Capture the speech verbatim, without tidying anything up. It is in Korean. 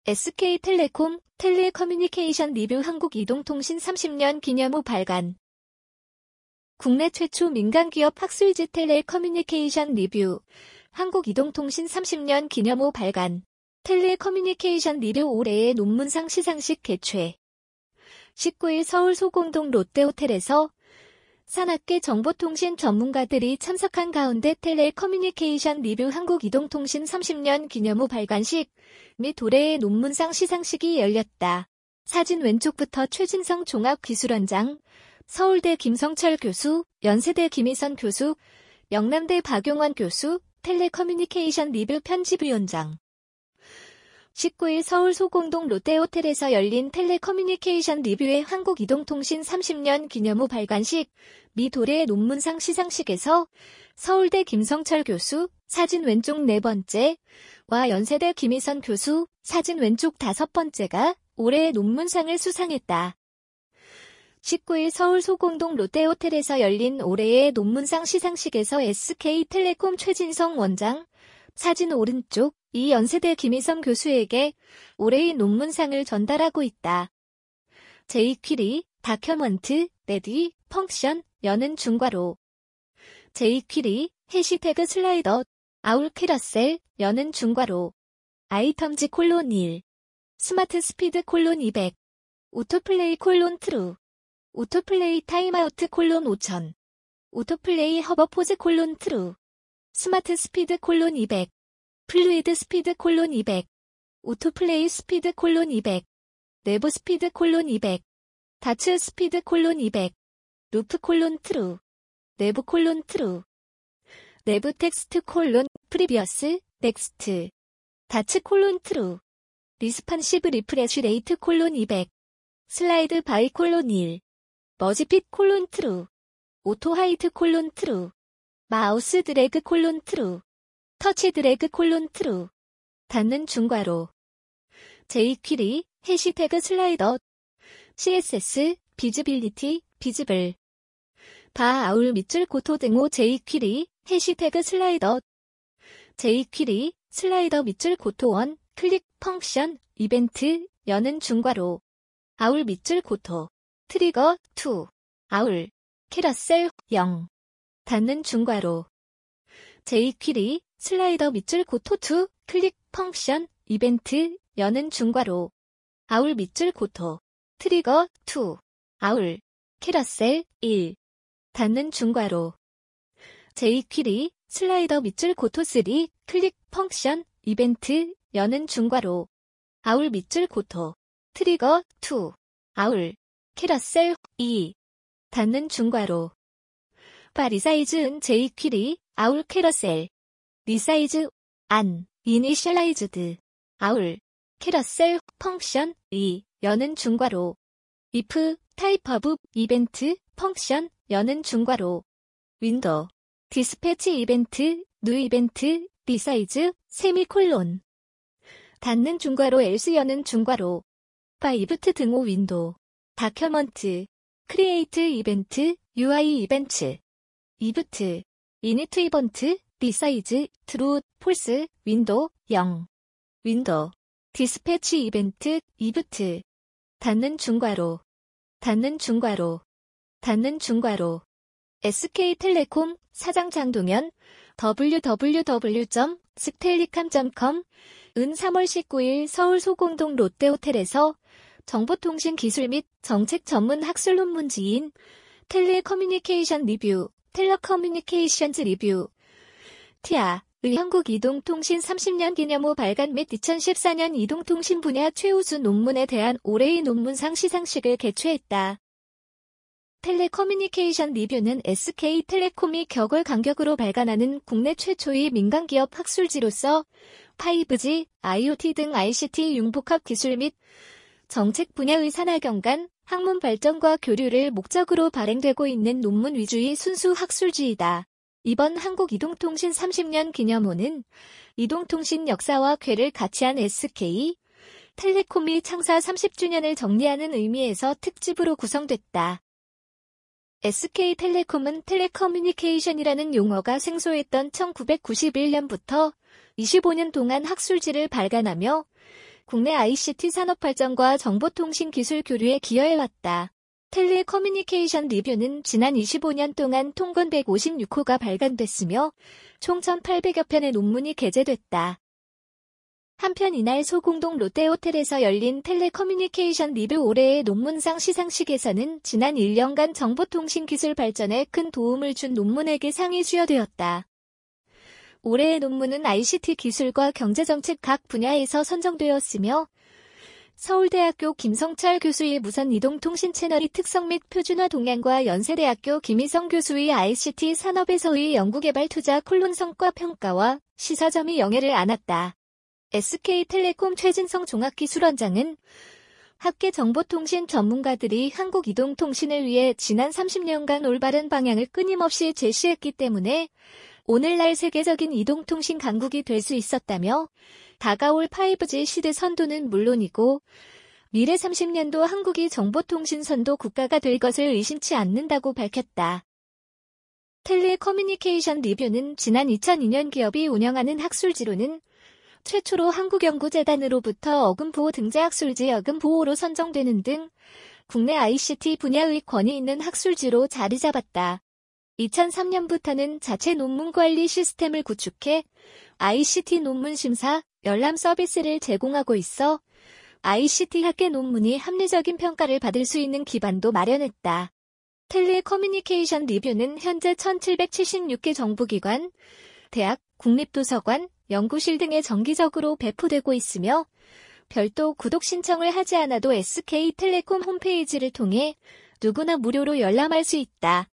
에스케이텔레콤 텔레커뮤니케이션 리뷰 한국이동통신 삼십 년 기념 후 발간. 국내 최초 민간기업 학술지 텔레커뮤니케이션 리뷰 한국이동통신 삼십 년 기념 후 발간. 텔레커뮤니케이션 리뷰 올해의 논문상 시상식 개최. 십구 일 서울 소공동 롯데호텔에서 산학계 정보통신 전문가들이 참석한 가운데 텔레커뮤니케이션 리뷰 한국이동통신 삼십 년 기념 후 발간식 및 올해의 논문상 시상식이 열렸다. 사진 왼쪽부터 최진성 종합기술원장, 서울대 김성철 교수, 연세대 김희선 교수, 영남대 박용원 교수, 텔레커뮤니케이션 리뷰 편집위원장. 십구 일 서울 소공동 롯데호텔에서 열린 텔레커뮤니케이션 리뷰의 한국이동통신 삼십 년 기념 후 발간식 및 올해의 논문상 시상식에서 서울대 김성철 교수, 사진 왼쪽 네 번째, 와 연세대 김희선 교수, 사진 왼쪽 다섯 번째가 올해의 논문상을 수상했다. 십구 일 서울 소공동 롯데호텔에서 열린 올해의 논문상 시상식에서 에스케이텔레콤 최진성 원장, 사진 오른쪽, 이 연세대 김희선 교수에게 올해의 논문상을 전달하고 있다. 제이퀴리, 다큐먼트, 레디, 펑션, 여는 중괄호. 제이퀴리, 해시태그 슬라이더, 아울 캐러셀, 여는 중괄호. 아이텀즈 콜론 일. 스마트 스피드 콜론 이백. 오토플레이 콜론 트루. 오토플레이 타임아우트 콜론 오천. 오토플레이 허버포즈 콜론 트루. 스마트 스피드 콜론 이백. 플루이드 스피드 콜론 이백. 오토플레이 스피드 콜론 이백. 내부 스피드 콜론 이백. 다츠 스피드 콜론 이백. 루프 콜론 트루. 내부 콜론 트루. 내부 텍스트 콜론 프리비어스 넥스트. 다츠 콜론 트루. 리스판시브 리프레쉬 레이트 콜론 이백. 슬라이드 바이 콜론 일. 머지핏 콜론 트루. 오토 하이트 콜론 트루. 마우스 드래그 콜론 트루. 터치 드래그 콜론 트루. 닫는 중괄호. 제이퀴리, 해시태그 슬라이더. 씨에스에스, 비즈빌리티, 비즈블. 바 아울 밑줄 고토 등호 제이퀴리, 해시태그 슬라이더. 제이퀴리, 슬라이더 밑줄 고토 원, 클릭, 펑션, 이벤트, 여는 중괄호. 아울 밑줄 고토. 트리거, 투. 아울. 캐러셀, 영. 닫는 중괄호. 제이퀴리, 슬라이더 밑줄 고토 투, 클릭, 펑션, 이벤트, 여는 중괄호. 아울 밑줄 고토. 트리거, 투. 아울. 캐러셀, 일. 닫는 중괄호. 제이퀴리, 슬라이더 밑줄 고토 쓰리, 클릭, 펑션, 이벤트, 여는 중괄호. 아울 밑줄 고토. 트리거, 투. 아울. 캐러셀, 이. 닫는 중괄호. 바 리사이즈은 제이퀴리, 아울 캐러셀. 리사이즈, 안, 이니셜라이즈드. 아울. 캐러셀, 펑션, 이, 여는 중괄호. if, 타입 오브, 이벤트, 펑션, 여는 중괄호. 윈도우. 디스패치 이벤트, 뉴 이벤트, 리사이즈, 세미콜론. 닫는 중괄호 else 여는 중괄호. 바 이브트 등호 윈도우. 다큐먼트. 크리에이트 이벤트, 유아이 이벤트. 이브트. 이니트 이번트, 리사이즈, 트루, 폴스, 윈도우, 영. 윈도우. 디스패치 이벤트, 이브트. 닫는 중괄호. 닫는 중괄호. 닫는 중괄호. 에스케이텔레콤, 사장 장동현, 더블유 더블유 더블유 점 스텔리캄 점 컴, 은 삼월 십구일 서울 소공동 롯데호텔에서 정보통신 기술 및 정책 전문 학술 논문지인 텔레커뮤니케이션 리뷰, 텔레커뮤니케이션즈 리뷰, 티아, 의 한국이동통신 삼십 년 기념 후 발간 및 이천십사 년 이동통신 분야 최우수 논문에 대한 올해의 논문상 시상식을 개최했다. 텔레커뮤니케이션 리뷰는 에스케이텔레콤이 격월 간격으로 발간하는 국내 최초의 민간기업 학술지로서 파이브지, 아이오티 등 아이씨티 융복합 기술 및 정책 분야의 산하경 간 학문 발전과 교류를 목적으로 발행되고 있는 논문 위주의 순수 학술지이다. 이번 한국이동통신 삼십 년 기념호는 이동통신 역사와 궤를 같이 한 에스케이 텔레콤이 창사 삼십 주년을 정리하는 의미에서 특집으로 구성됐다. 에스케이텔레콤은 텔레커뮤니케이션이라는 용어가 생소했던 천구백구십일 년부터 이십오 년 동안 학술지를 발간하며 국내 아이씨티 산업 발전과 정보통신 기술 교류에 기여해왔다. 텔레커뮤니케이션 리뷰는 지난 이십오 년 동안 통건 백오십육 호가 발간됐으며 총 천팔백여 편의 논문이 게재됐다. 한편 이날 소공동 롯데호텔에서 열린 텔레커뮤니케이션 리뷰 올해의 논문상 시상식에서는 지난 일 년간 정보통신 기술 발전에 큰 도움을 준 논문에게 상이 수여되었다. 올해의 논문은 아이씨티 기술과 경제정책 각 분야에서 선정되었으며 서울대학교 김성철 교수의 무선 이동통신 채널의 특성 및 표준화 동향과 연세대학교 김희성 교수의 아이씨티 산업에서의 연구개발 투자 콜론 성과 평가와 시사점이 영예를 안았다. 에스케이텔레콤 최진성 종합기술원장은 학계 정보통신 전문가들이 한국이동통신을 위해 지난 삼십 년간 올바른 방향을 끊임없이 제시했기 때문에 오늘날 세계적인 이동통신 강국이 될 수 있었다며 다가올 파이브지 시대 선도는 물론이고 미래 삼십 년도 한국이 정보통신 선도 국가가 될 것을 의심치 않는다고 밝혔다. 텔레커뮤니케이션 리뷰는 지난 이천이 년 기업이 운영하는 학술지로는 최초로 한국연구재단으로부터 어금보호 등재학술지 어금보호로 선정되는 등 국내 아이씨티 분야의 권위 있는 학술지로 자리 잡았다. 이천삼 년부터는 자체 논문 관리 시스템을 구축해 아이씨티 논문 심사, 열람 서비스를 제공하고 있어 아이씨티 학계 논문이 합리적인 평가를 받을 수 있는 기반도 마련했다. 텔레커뮤니케이션 리뷰는 현재 천칠백칠십육 개 정부기관, 대학, 국립도서관, 연구실 등에 정기적으로 배포되고 있으며 별도 구독 신청을 하지 않아도 에스케이텔레콤 홈페이지를 통해 누구나 무료로 열람할 수 있다.